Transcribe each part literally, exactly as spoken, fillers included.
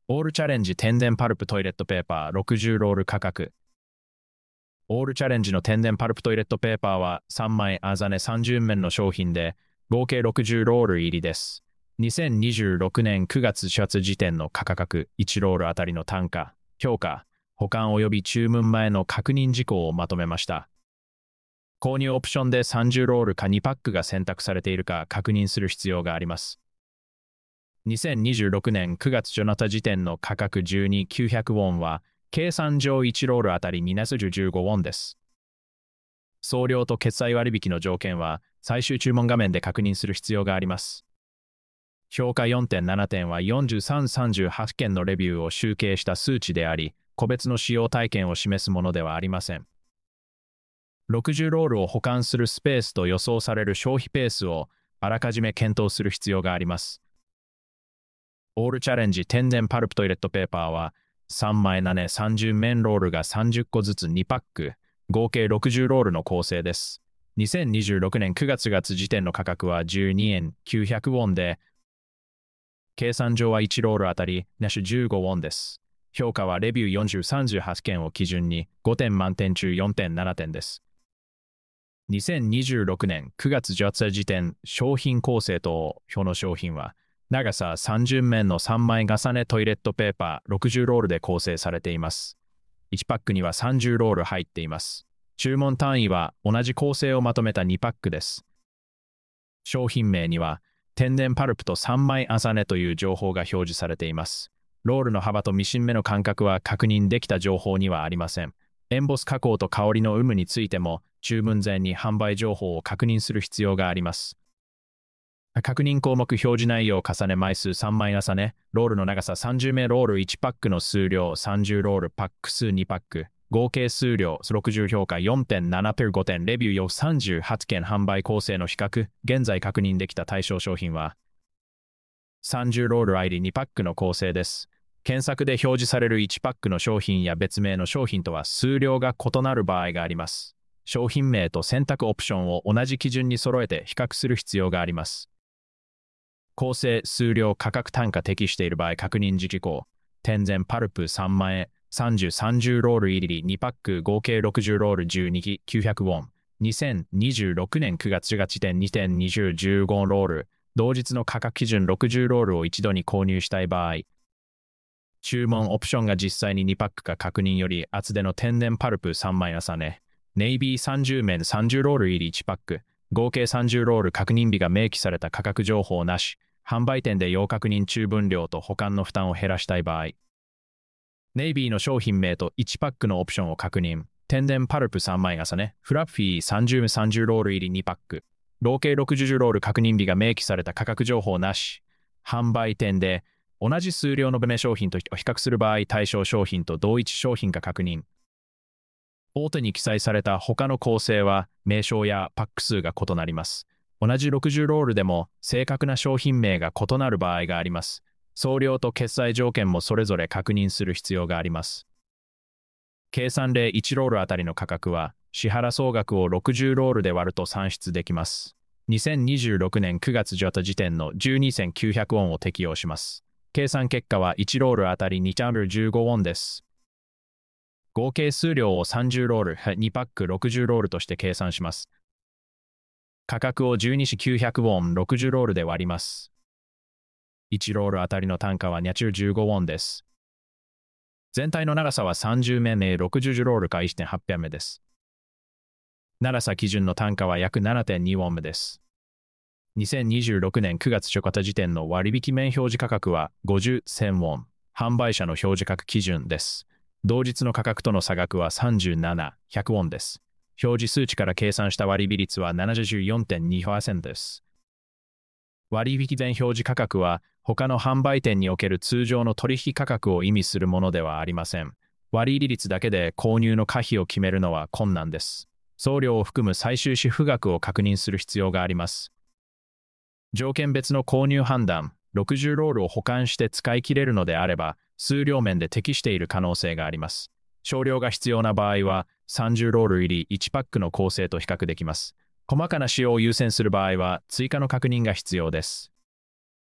オールチャレンジ天然パルプトイレットペーパーろくじゅうロール価格。オールチャレンジの天然パルプトイレットペーパーはさんまいあざねさんじゅうめんの商品で合計ろくじゅうロール入りです。にせんにじゅうろくねんくがつ末時点の価格いちロールあたりの単価、評価、保管及び注文前の確認事項をまとめました。購入オプションでさんじゅうロールかにパックが選択されているか確認する必要があります。にせんにじゅうろくねんくがつジョナタ時点の価格じゅうにせんきゅうひゃくウォンは、計算上いちロールあたりにななじゅうごウォンです。送料と決済割引の条件は、最終注文画面で確認する必要があります。評価 よんてんなな 点はよんじゅうさん、さんじゅうはちけんのレビューを集計した数値であり、個別の使用体験を示すものではありません。ろくじゅうロールを保管するスペースと予想される消費ペースをあらかじめ検討する必要があります。オールチャレンジ天然パルプトイレットペーパーはさんまいなねさんじゅうめんロールがさんじゅっこずつにパック、合計ろくじゅうロールの構成です。にせんにじゅうろくねんくがつ末時点の価格はじゅうにえんきゅうひゃくウォンで、計算上はいちロールあたりなしじゅうごウォンです。評価はレビューよんじゅう、さんじゅうはちけんを基準にごてん満点中 よんてんなな 点です。にせんにじゅうろくねんくがつ末時点商品構成と表の商品は、長ささんじゅうめんのさんまい重ねトイレットペーパーろくじゅうロールで構成されています。いちパックにはさんじゅうロール入っています。注文単位は同じ構成をまとめたにパックです。商品名には天然パルプとさんまい重ねという情報が表示されています。ロールの幅とミシン目の間隔は確認できた情報にはありません。エンボス加工と香りの有無についても注文前に販売情報を確認する必要があります。確認項目表示内容重ね枚数さんまい重ね、ロールの長ささんじゅうめいロールいちパックの数量さんじゅうロールパック数にパック、合計数量ろくじゅう評価 よんてんなな ペルごてんレビューよさんじゅうはちけん販売構成の比較、現在確認できた対象商品はさんじゅうロール入りにパックの構成です。検索で表示されるいちパックの商品や別名の商品とは数量が異なる場合があります。商品名と選択オプションを同じ基準に揃えて比較する必要があります。構成、数量、価格単価適している場合確認事項。天然パルプさんまい、さんじゅう、さんじゅうロール入りにパック合計ろくじゅうロールじゅうにききゅうひゃくウォン。にせんにじゅうろくねんくがつ時点にてんにじゅう、じゅうごロール。同日の価格基準ろくじゅうロールを一度に購入したい場合。注文オプションが実際ににパックか確認より厚手の天然パルプさんまい重ね。ネイビーさんじゅうめんさんじゅうロール入りいちパック。合計さんじゅうロール確認日が明記された価格情報なし。販売店で要確認注文量と保管の負担を減らしたい場合。ネイビーの商品名といちパックのオプションを確認。天然パルプさんまい重ね。フラッフィーさんじゅう、さんじゅうロール入りにパック。合計ろくじゅうロール確認日が明記された価格情報なし。販売店で同じ数量の別名商品と比較する場合、対象商品と同一商品か確認。大手に記載された他の構成は名称やパック数が異なります。同じろくじゅうロールでも正確な商品名が異なる場合があります。送料と決済条件もそれぞれ確認する必要があります。計算でいちロールあたりの価格は支払総額をろくじゅうロールで割ると算出できます。にせんにじゅうろくねんくがつ時点のじゅうにせんきゅうひゃくウォンを適用します。計算結果はいちロールあたりにロールじゅうごウォンです。合計数量をさんじゅうロール、にパックろくじゅうロールとして計算します。価格をじゅうにせんきゅうひゃくウォンろくじゅうロールで割ります。いちロールあたりの単価はにじゅうごウォンです。全体の長さはさんじゅうめんでろくじゅうロールか いってんはちめです。長さ基準の単価は約 ななてんにウォンです。にせんにじゅうろくねんくがつ初型時点の割引面表示価格はごじゅう、せんウォン。販売者の表示価格基準です。同日の価格との差額はさんじゅうなな、ひゃくウォンです。表示数値から計算した割引率は ななじゅうよんてんにパーセント です。割引前表示価格は他の販売店における通常の取引価格を意味するものではありません。割入率だけで購入の可否を決めるのは困難です。送料を含む最終支付額を確認する必要があります。条件別の購入判断、ろくじゅうロールを保管して使い切れるのであれば、数量面で適している可能性があります。少量が必要な場合は、さんじゅうロール入りいちパックの構成と比較できます。細かな使用を優先する場合は、追加の確認が必要です。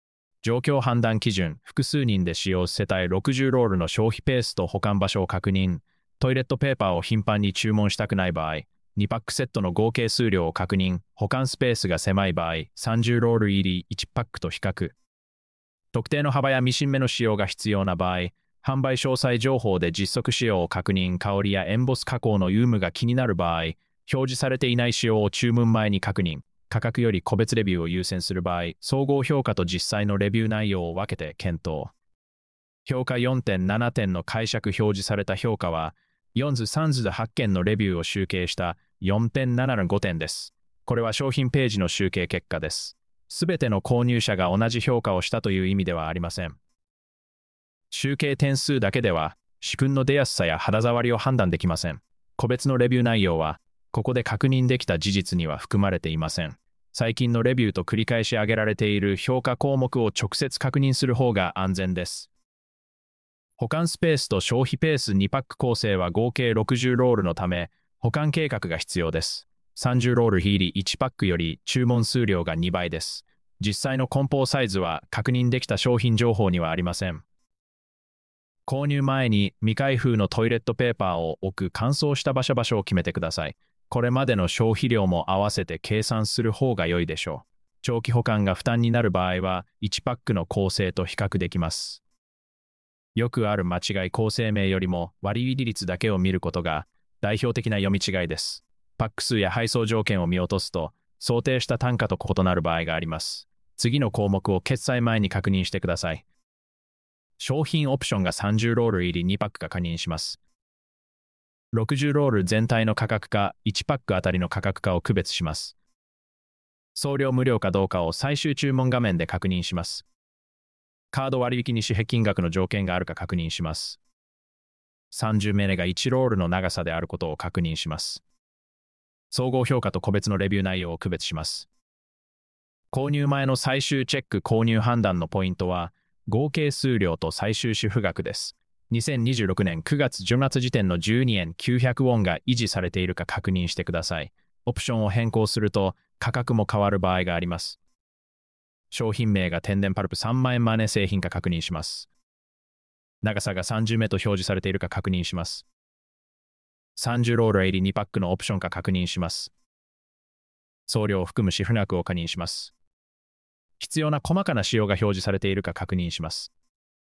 状況判断基準、複数人で使用世帯ろくじゅうロールの消費ペースと保管場所を確認。トイレットペーパーを頻繁に注文したくない場合、にパックセットの合計数量を確認。保管スペースが狭い場合、さんじゅうロール入りいちパックと比較。特定の幅やミシン目の使用が必要な場合、販売詳細情報で実測使用を確認。香りやエンボス加工の有無が気になる場合、表示されていない使用を注文前に確認。価格より個別レビューを優先する場合、総合評価と実際のレビュー内容を分けて検討。評価 よんてんなな 点の解釈。表示された評価は、よん図さん図ではち件のレビューを集計した よんてんなな のごてんです。これは商品ページの集計結果です。すべての購入者が同じ評価をしたという意味ではありません。集計点数だけでは、試訓の出やすさや肌触りを判断できません。個別のレビュー内容は、ここで確認できた事実には含まれていません。最近のレビューと繰り返し挙げられている評価項目を直接確認する方が安全です。保管スペースと消費ペースにパック構成は合計ろくじゅうロールのため、保管計画が必要です。さんじゅうロール入りいちパックより注文数量がにばいです。実際の梱包サイズは確認できた商品情報にはありません。購入前に未開封のトイレットペーパーを置く乾燥した場所場所を決めてください。これまでの消費量も合わせて計算する方が良いでしょう。長期保管が負担になる場合はいちパックの構成と比較できます。よくある間違い構成名よりも割引率だけを見ることが代表的な読み違いです。パック数や配送条件を見落とすと想定した単価と異なる場合があります。次の項目を決済前に確認してください。商品オプションがさんじゅうロール入りにパックか確認します。ろくじゅうロール全体の価格かいちパックあたりの価格かを区別します。送料無料かどうかを最終注文画面で確認します。カード割引に紙幣金額の条件があるか確認します。さんじゅうメネがいちロールの長さであることを確認します。総合評価と個別のレビュー内容を区別します。購入前の最終チェック。購入判断のポイントは合計数量と最終支付額です。にせんにじゅうろくねんくがつじゅうがつ時点のじゅうにえんきゅうひゃくウォンが維持されているか確認してください。オプションを変更すると価格も変わる場合があります。商品名が天然パルプさんまん円マネ製品か確認します。長さがさんじゅうメートル表示されているか確認します。さんじゅうロール入りにパックのオプションか確認します。送料を含む支付額を確認します。必要な細かな仕様が表示されているか確認します。